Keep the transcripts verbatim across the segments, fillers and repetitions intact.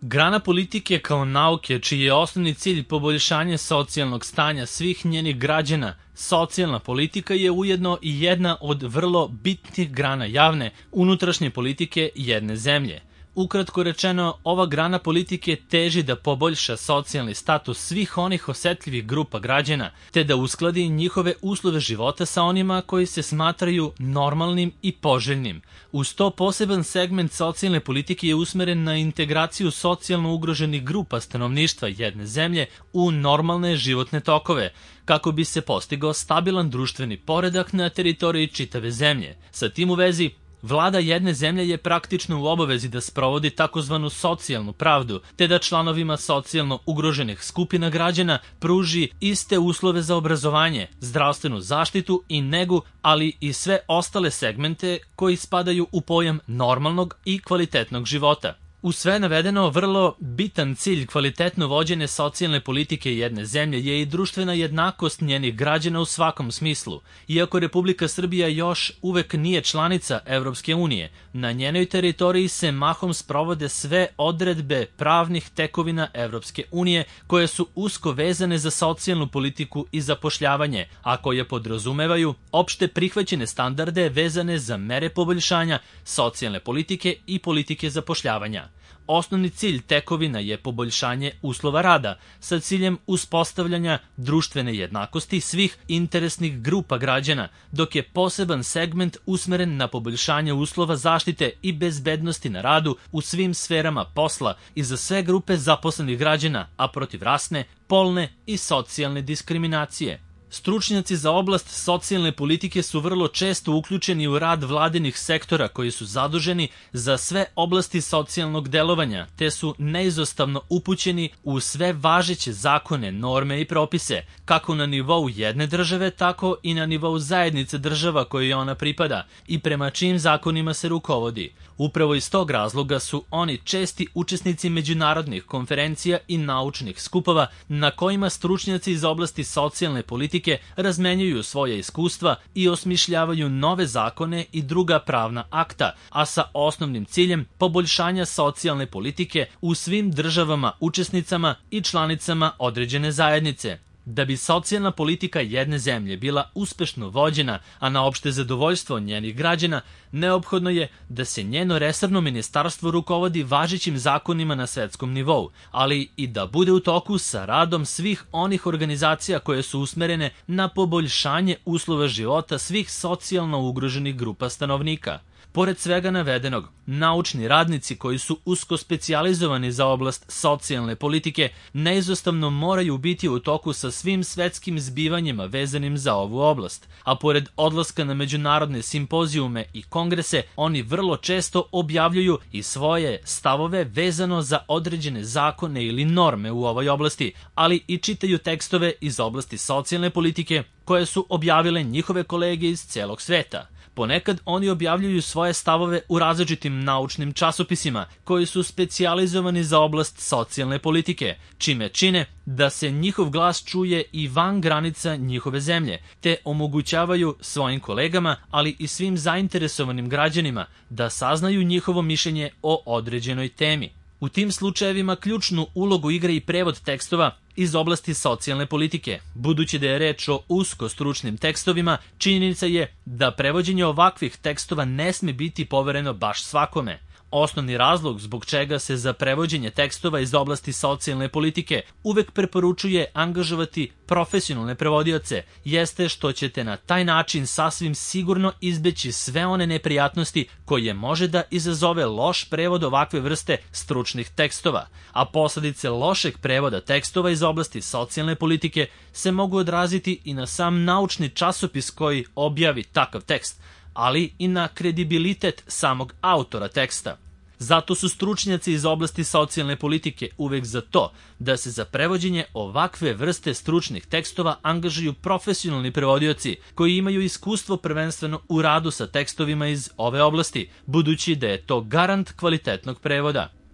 Grana politike kao nauke, čiji je osnovni cilj poboljšanje socijalnog stanja svih njenih građana, socijalna politika je ujedno i jedna od vrlo bitnih grana javne, unutrašnje politike jedne zemlje. Ukratko rečeno, ova grana politike teži da poboljša socijalni status svih onih osetljivih grupa građana, te da uskladi njihove uslove života sa onima koji se smatraju normalnim i poželjnim. Uz to poseban segment socijalne politike je usmeren na integraciju socijalno ugroženih grupa stanovništva jedne zemlje u normalne životne tokove, kako bi se postigao stabilan društveni poredak na teritoriji čitave zemlje. Sa tim u vezi, Vlada jedne zemlje je praktično u obavezi da sprovodi takozvanu socijalnu pravdu, te da članovima socijalno ugroženih skupina građana pruži iste uslove za obrazovanje, zdravstvenu zaštitu i negu, ali i sve ostale segmente koji spadaju u pojam normalnog i kvalitetnog života. U sve navedeno, vrlo bitan cilj kvalitetno vođene socijalne politike jedne zemlje je i društvena jednakost njenih građana u svakom smislu. Iako Republika Srbija još uvek nije članica Evropske unije, na njenoj teritoriji se mahom sprovode sve odredbe pravnih tekovina Evropske unije koje su usko vezane za socijalnu politiku i zapošljavanje, a koje podrazumevaju opšte prihvaćene standarde vezane za mere poboljšanja socijalne politike i politike zapošljavanja. Osnovni cilj tekovina je poboljšanje uslova rada sa ciljem uspostavljanja društvene jednakosti svih interesnih grupa građana, dok je poseban segment usmeren na poboljšanje uslova zaštite i bezbednosti na radu u svim sferama posla i za sve grupe zaposlenih građana, a protiv rasne, polne i socijalne diskriminacije. Stručnjaci za oblast socijalne politike su vrlo često uključeni u rad vladinih sektora koji su zaduženi za sve oblasti socijalnog delovanja, te su neizostavno upućeni u sve važeće zakone, norme i propise, kako na nivou jedne države, tako i na nivou zajednice država kojoj ona pripada i prema čijim zakonima se rukovodi. Upravo iz tog razloga su oni česti učesnici međunarodnih konferencija i naučnih skupova na kojima stručnjaci iz oblasti socijalne politike razmenjuju svoje iskustva i osmišljavaju nove zakone i druga pravna akta, a sa osnovnim ciljem poboljšanja socijalne politike u svim državama učesnicama i članicama određene zajednice. Da bi socijalna politika jedne zemlje bila uspešno vođena, a na opšte zadovoljstvo njenih građana, neophodno je da se njeno resorno ministarstvo rukovodi važećim zakonima na svetskom nivou, ali i da bude u toku sa radom svih onih organizacija koje su usmerene na poboljšanje uslova života svih socijalno ugroženih grupa stanovnika. Pored svega navedenog, naučni radnici koji su usko specijalizovani za oblast socijalne politike neizostavno moraju biti u toku sa svim svetskim zbivanjima vezanim za ovu oblast, a pored odlaska na međunarodne simpozijume i kongrese, oni vrlo često objavljuju i svoje stavove vezano za određene zakone ili norme u ovoj oblasti, ali i čitaju tekstove iz oblasti socijalne politike koje su objavile njihove kolege iz celog sveta. Ponekad oni objavljuju svoje stavove u različitim naučnim časopisima koji su specijalizovani za oblast socijalne politike, čime čine da se njihov glas čuje i van granica njihove zemlje, te omogućavaju svojim kolegama, ali i svim zainteresovanim građanima da saznaju njihovo mišljenje o određenoj temi. U tim slučajevima ključnu ulogu igra i prevod tekstova iz oblasti socijalne politike. Budući da je reč o usko stručnim tekstovima, činjenica je da prevođenje ovakvih tekstova ne sme biti povereno baš svakome. Osnovni razlog zbog čega se za prevođenje tekstova iz oblasti socijalne politike uvek preporučuje angažovati profesionalne prevodioce jeste što ćete na taj način sasvim sigurno izbeći sve one neprijatnosti koje može da izazove loš prevod ovakve vrste stručnih tekstova, a posledice lošeg prevoda tekstova iz oblasti socijalne politike se mogu odraziti i na sam naučni časopis koji objavi takav tekst, ali i na kredibilitet samog autora teksta. Zato su stručnjaci iz oblasti socijalne politike uvek za to da se za prevođenje ovakve vrste stručnih tekstova angažuju profesionalni prevodioci koji imaju iskustvo prvenstveno u radu sa tekstovima iz ove oblasti, budući da je to garant kvalitetnog prevoda.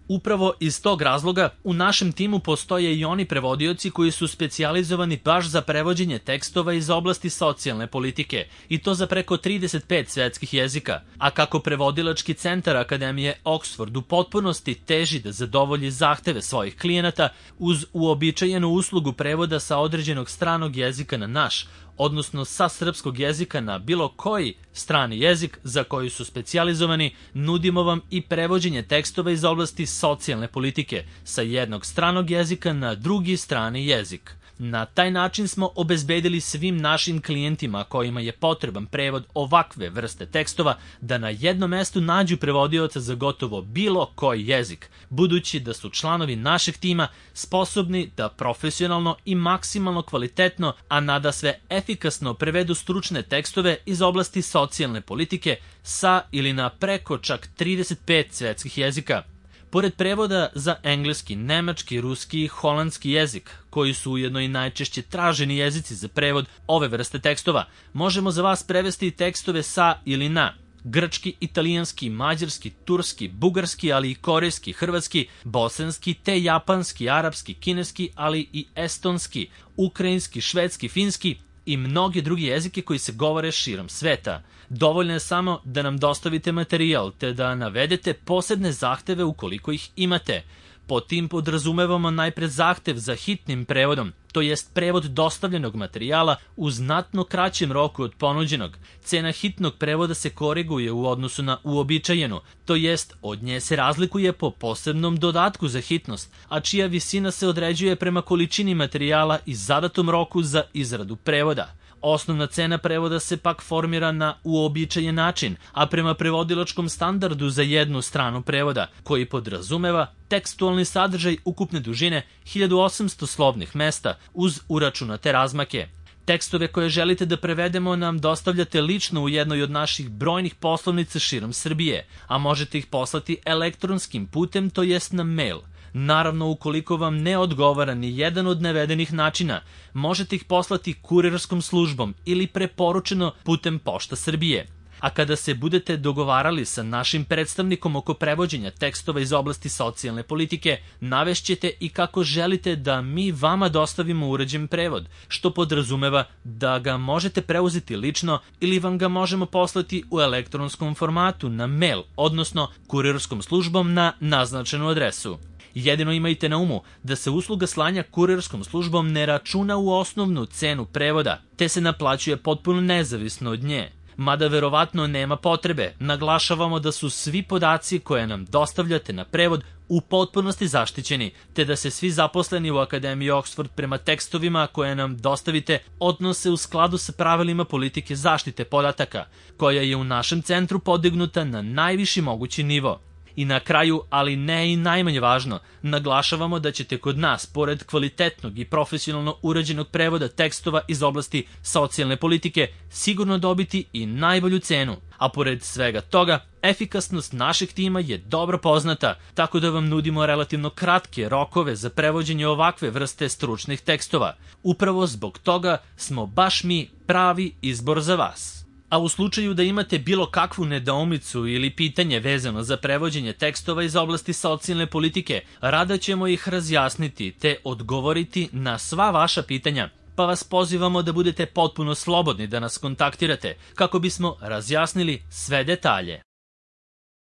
Upravo iz tog razloga u našem timu postoje i oni prevodioci koji su specijalizovani baš za prevođenje tekstova iz oblasti socijalne politike i to za preko trideset pet svetskih jezika. A kako prevodilački centar Akademije Oxford u potpunosti teži da zadovolji zahteve svojih klijenata uz uobičajenu uslugu prevoda sa određenog stranog jezika na naš, odnosno sa srpskog jezika na bilo koji strani jezik za koji su specijalizovani, nudimo vam i prevođenje tekstova iz oblasti socijalne politike sa jednog stranog jezika na drugi strani jezik. Na taj način smo obezbedili svim našim klijentima kojima je potreban prevod ovakve vrste tekstova da na jednom mestu nađu prevodioca za gotovo bilo koji jezik, budući da su članovi našeg tima sposobni da profesionalno i maksimalno kvalitetno, a nadasve efikasno prevedu stručne tekstove iz oblasti socijalne politike sa ili na preko čak trideset pet svetskih jezika. Pored prevoda za engleski, nemački, ruski i holandski jezik, koji su ujedno i najčešće traženi jezici za prevod ove vrste tekstova, možemo za vas prevesti i tekstove sa ili na grčki, italijanski, mađarski, turski, bugarski, ali i korejski, hrvatski, bosanski, te japanski, arapski, kineski, ali i estonski, ukrajinski, švedski, finski i mnogi drugi jezike koji se govore širom sveta. Dovoljno je samo da nam dostavite materijal te da navedete posebne zahteve ukoliko ih imate. Po tim podrazumevamo najpre zahtev za hitnim prevodom, to jest prevod dostavljenog materijala u znatno kraćem roku od ponuđenog. Cena hitnog prevoda se koriguje u odnosu na uobičajenu, to jest od nje se razlikuje po posebnom dodatku za hitnost, a čija visina se određuje prema količini materijala i zadatom roku za izradu prevoda. Osnovna cena prevoda se pak formira na uobičajen način, a prema prevodilačkom standardu za jednu stranu prevoda, koji podrazumeva tekstualni sadržaj ukupne dužine hiljadu osamsto slovnih mesta uz uračunate razmake. Tekstove koje želite da prevedemo nam dostavljate lično u jednoj od naših brojnih poslovnica širom Srbije, a možete ih poslati elektronskim putem, to jest na mail. Naravno, ukoliko vam ne odgovara ni jedan od navedenih načina, možete ih poslati kurirskom službom ili preporučeno putem Pošta Srbije. A kada se budete dogovarali sa našim predstavnikom oko prevođenja tekstova iz oblasti socijalne politike, navešćete i kako želite da mi vama dostavimo uređen prevod, što podrazumeva da ga možete preuzeti lično ili vam ga možemo poslati u elektronskom formatu na mail, odnosno kurirskom službom na naznačenu adresu. Jedino imajte na umu da se usluga slanja kurirskom službom ne računa u osnovnu cenu prevoda, te se naplaćuje potpuno nezavisno od nje. Mada verovatno nema potrebe, naglašavamo da su svi podaci koje nam dostavljate na prevod u potpunosti zaštićeni, te da se svi zaposleni u Akademiji Oxford prema tekstovima koje nam dostavite odnose u skladu sa pravilima politike zaštite podataka, koja je u našem centru podignuta na najviši mogući nivo. I na kraju, ali ne i najmanje važno, naglašavamo da ćete kod nas, pored kvalitetnog i profesionalno urađenog prevoda tekstova iz oblasti socijalne politike, sigurno dobiti i najbolju cenu. A pored svega toga, efikasnost našeg tima je dobro poznata, tako da vam nudimo relativno kratke rokove za prevođenje ovakve vrste stručnih tekstova. Upravo zbog toga smo baš mi pravi izbor za vas. A u slučaju da imate bilo kakvu nedoumicu ili pitanje vezano za prevođenje tekstova iz oblasti socijalne politike, rado ćemo ih razjasniti te odgovoriti na sva vaša pitanja, pa vas pozivamo da budete potpuno slobodni da nas kontaktirate kako bismo razjasnili sve detalje.